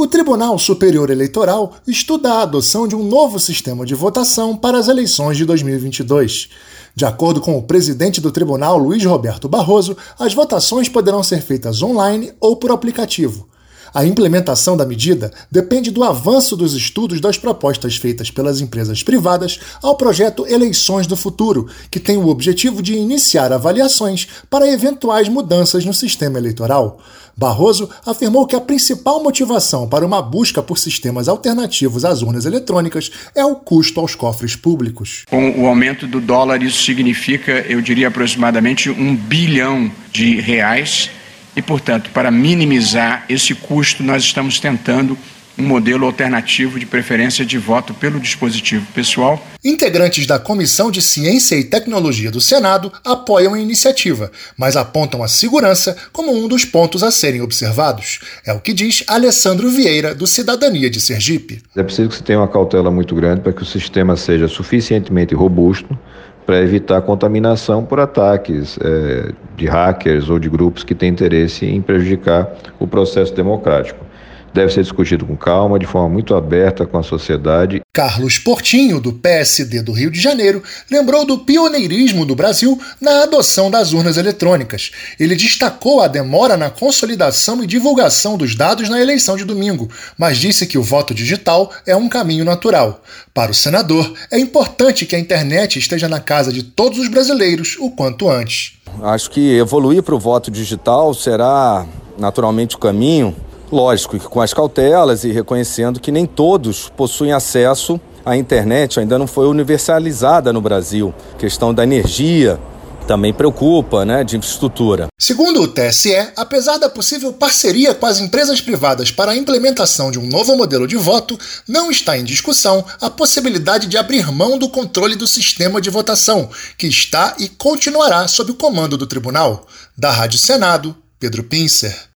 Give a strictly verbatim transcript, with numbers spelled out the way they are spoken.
O Tribunal Superior Eleitoral estuda a adoção de um novo sistema de votação para as eleições de dois mil e vinte e dois. De acordo com o presidente do tribunal, Luiz Roberto Barroso, as votações poderão ser feitas online ou por aplicativo. A implementação da medida depende do avanço dos estudos das propostas feitas pelas empresas privadas ao projeto Eleições do Futuro, que tem o objetivo de iniciar avaliações para eventuais mudanças no sistema eleitoral. Barroso afirmou que a principal motivação para uma busca por sistemas alternativos às urnas eletrônicas é o custo aos cofres públicos. Com o aumento do dólar, isso significa, eu diria, aproximadamente um bilhão de reais. E, portanto, para minimizar esse custo, nós estamos tentando um modelo alternativo de preferência de voto pelo dispositivo pessoal. Integrantes da Comissão de Ciência e Tecnologia do Senado apoiam a iniciativa, mas apontam a segurança como um dos pontos a serem observados. É o que diz Alessandro Vieira, do Cidadania de Sergipe. É preciso que se tenha uma cautela muito grande para que o sistema seja suficientemente robusto para evitar a contaminação por ataques é, de hackers ou de grupos que têm interesse em prejudicar o processo democrático. Deve ser discutido com calma, de forma muito aberta com a sociedade. Carlos Portinho, do P S D do Rio de Janeiro, lembrou do pioneirismo do Brasil na adoção das urnas eletrônicas. Ele destacou a demora na consolidação e divulgação dos dados na eleição de domingo, mas disse que o voto digital é um caminho natural. Para o senador, é importante que a internet esteja na casa de todos os brasileiros o quanto antes. Acho que evoluir para o voto digital será naturalmente o caminho. Lógico que com as cautelas e reconhecendo que nem todos possuem acesso à internet, ainda não foi universalizada no Brasil. A questão da energia também preocupa, né, de infraestrutura. Segundo o T S E, apesar da possível parceria com as empresas privadas para a implementação de um novo modelo de voto, não está em discussão a possibilidade de abrir mão do controle do sistema de votação, que está e continuará sob o comando do tribunal. Da Rádio Senado, Pedro Pincer.